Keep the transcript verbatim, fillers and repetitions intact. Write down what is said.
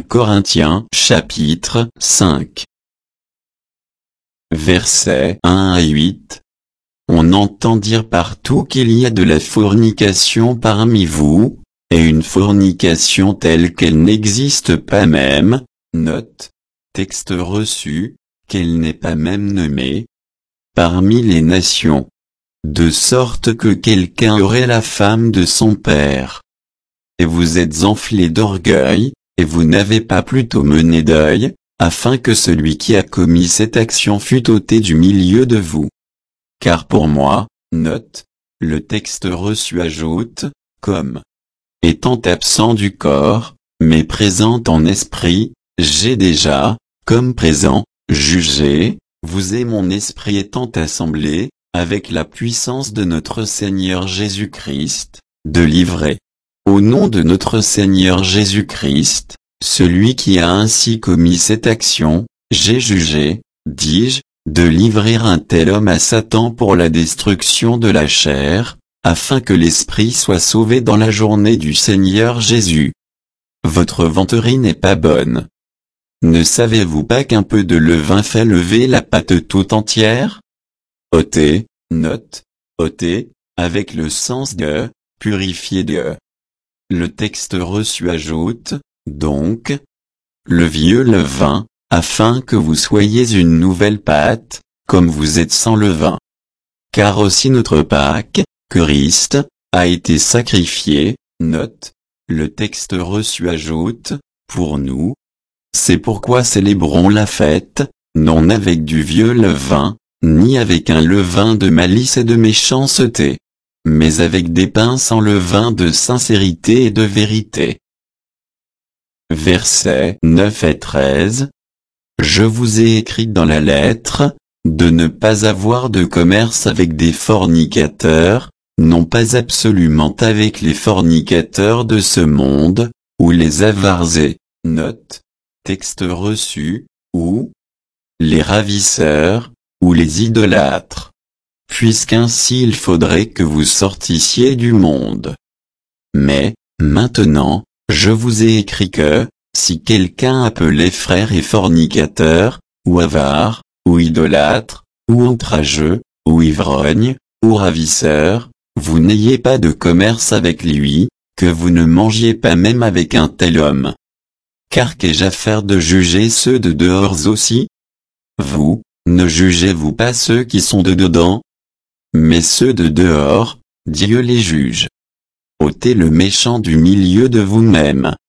Corinthiens chapitre cinq. Versets un à huit. On entend dire partout qu'il y a de la fornication parmi vous, et une fornication telle qu'elle n'existe pas même, note, texte reçu, qu'elle n'est pas même nommée, parmi les nations. De sorte que quelqu'un aurait la femme de son père. Et vous êtes enflés d'orgueil, et vous n'avez pas plutôt mené deuil, afin que celui qui a commis cette action fût ôté du milieu de vous. Car pour moi, note, le texte reçu ajoute, comme étant absent du corps, mais présent en esprit, j'ai déjà, comme présent, jugé, vous et mon esprit étant assemblés, avec la puissance de notre Seigneur Jésus-Christ, de livrer, au nom de notre Seigneur Jésus-Christ, celui qui a ainsi commis cette action, j'ai jugé, dis-je, de livrer un tel homme à Satan pour la destruction de la chair, afin que l'esprit soit sauvé dans la journée du Seigneur Jésus. Votre vanterie n'est pas bonne. Ne savez-vous pas qu'un peu de levain fait lever la pâte tout entière? Ôtez, note, ôtez, avec le sens de, purifier de. Le texte reçu ajoute, donc, le vieux levain, afin que vous soyez une nouvelle pâte, comme vous êtes sans levain. Car aussi notre Pâque, Christ, a été sacrifié, note, le texte reçu ajoute, pour nous. C'est pourquoi célébrons la fête, non avec du vieux levain, ni avec un levain de malice et de méchanceté, mais avec des pains sans levain de sincérité et de vérité. Versets neuf et treize. Je vous ai écrit dans la lettre, de ne pas avoir de commerce avec des fornicateurs, non pas absolument avec les fornicateurs de ce monde, ou les avares et, note, texte reçu, ou les ravisseurs, ou les idolâtres. Puisqu'ainsi il faudrait que vous sortissiez du monde. Mais, maintenant, je vous ai écrit que, si quelqu'un appelait frère et fornicateur, ou avare, ou idolâtre, ou outrageux, ou ivrogne, ou ravisseur, vous n'ayez pas de commerce avec lui, que vous ne mangiez pas même avec un tel homme. Car qu'ai-je à faire de juger ceux de dehors aussi? Vous, ne jugez-vous pas ceux qui sont de dedans? Mais ceux de dehors, Dieu les juge. Ôtez le méchant du milieu de vous-même.